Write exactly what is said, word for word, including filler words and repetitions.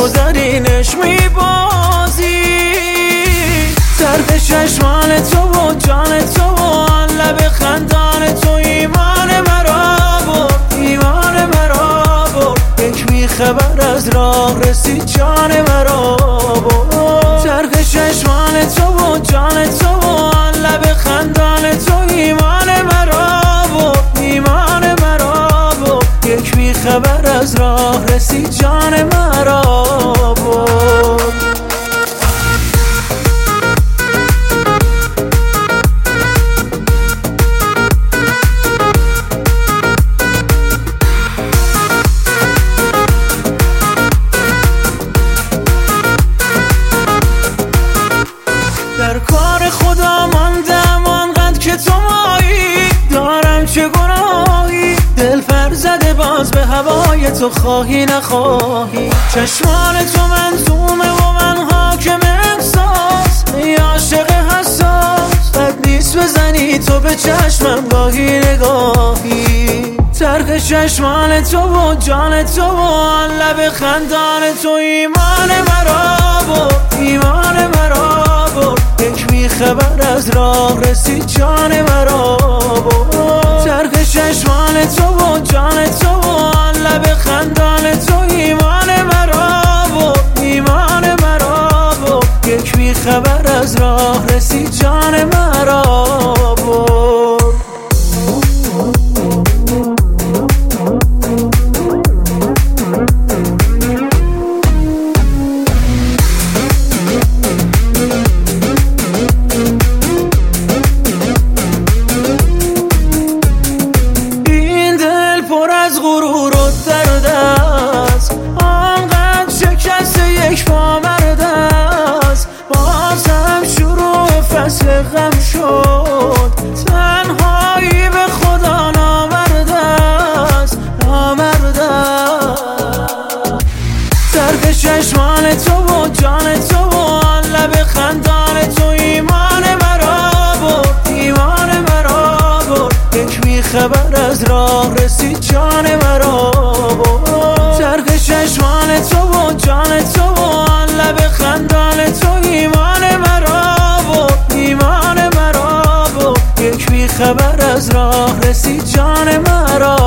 گذرینش میبازی. طرف چشمان تو و جان تو و لب خندان تو ایمان مرا برد، ایمان مرا برد. یک بی خبر از راه رسید جان مرا برد. طرف چشمان تو و جان تو و لب خندان تو ایمان مرا برد، ایمان مرا برد. یک بی خبر از راه رسید جان مرا برد. در کار خدا ماندم آنقدر که تو مایی، دارم چه گناهی دل پر زده باز به هوای تو، خواهی نخواهی. چشمان تو منظومه و من حاکم احساس، ای عاشق حساس بد نیست بزنی تو به چشمم گاهی نگاهی. طرف چشمان تو و جان تو و لب خندان تو ایمان مرا برد، ایمان مرا برد. یک بی خبر از راه رسید جان مرا برد. طرف چشمان تو و جان تو و لب خندان تو ایمان مرا برد، ایمان مرا برد. یک بی خبر از راه رسید جان مرا برد. از غرور و درد است، آنقدر شکست یک پا مرد است. بازم شروع فصل غم شد، تنهایی به خدا نامرد است، نامرد است. طرف چشمان تو و جان تو و لب خندان تو ایمان مرا برد، ایمان مرا برد. یک بی خبر از راه رسید جان مرا برد. طرف چشمان تو و جان تو و لب خندان تو ایمان مرا برد، ایمان مرا برد. یک بی خبر از راه رسید جان مرا